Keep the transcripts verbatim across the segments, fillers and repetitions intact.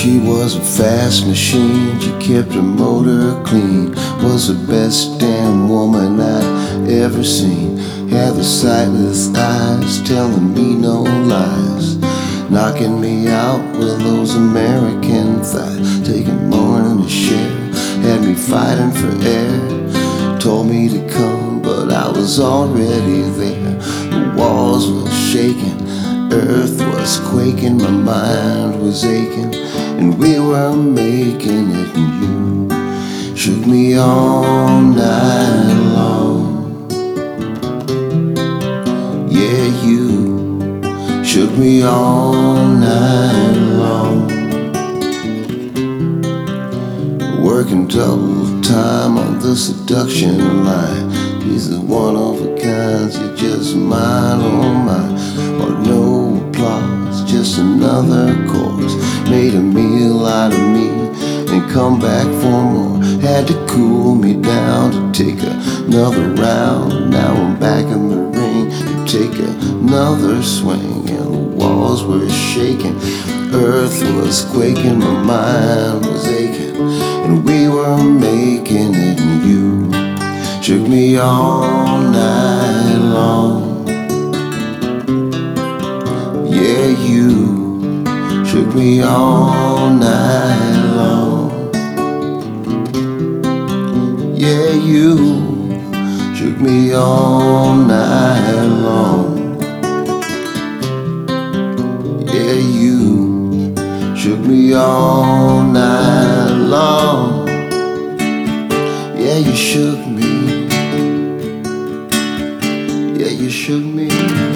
She was a fast machine, she kept her motor clean. Was the best damn woman I'd ever seen. Had the sightless eyes telling me no lies, knocking me out with those American thighs. Taking more than a share, had me fighting for air. Told me to come, but I was already there. The walls were shaking, earth was quaking, my mind was aching, and we were making it. And you shook me all night long. Yeah, you shook me all night long. Working double time on the seduction line. These are one of a kinds, you're just mine, oh mine. Or no applause, just another chorus. Made a meal out of me and come back for more. Had to cool me down to take another round. Now I'm back in the ring to take another swing. And the walls were shaking, earth was quaking, my mind was aching, and we were making it. And you shook me all night long. Yeah, you shook me all night long. Yeah, you shook me all night long. Yeah, you shook me all night long. Yeah, you shook me. Yeah, you shook me.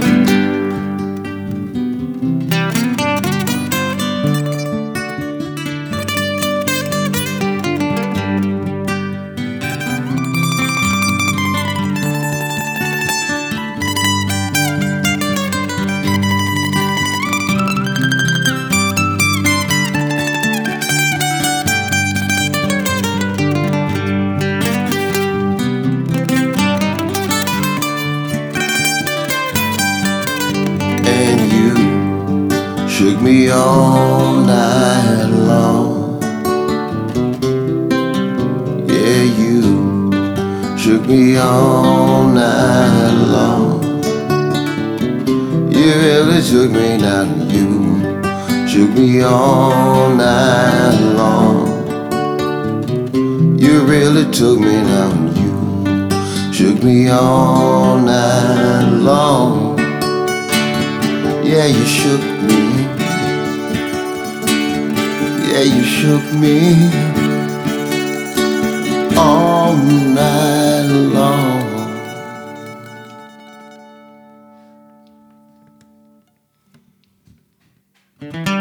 Shook me all night long. Yeah, you shook me all night long. You really shook me, not you. Shook me all night long. You really took me, not you. Shook me all night long. Yeah, you shook me. Yeah, you shook me all night long.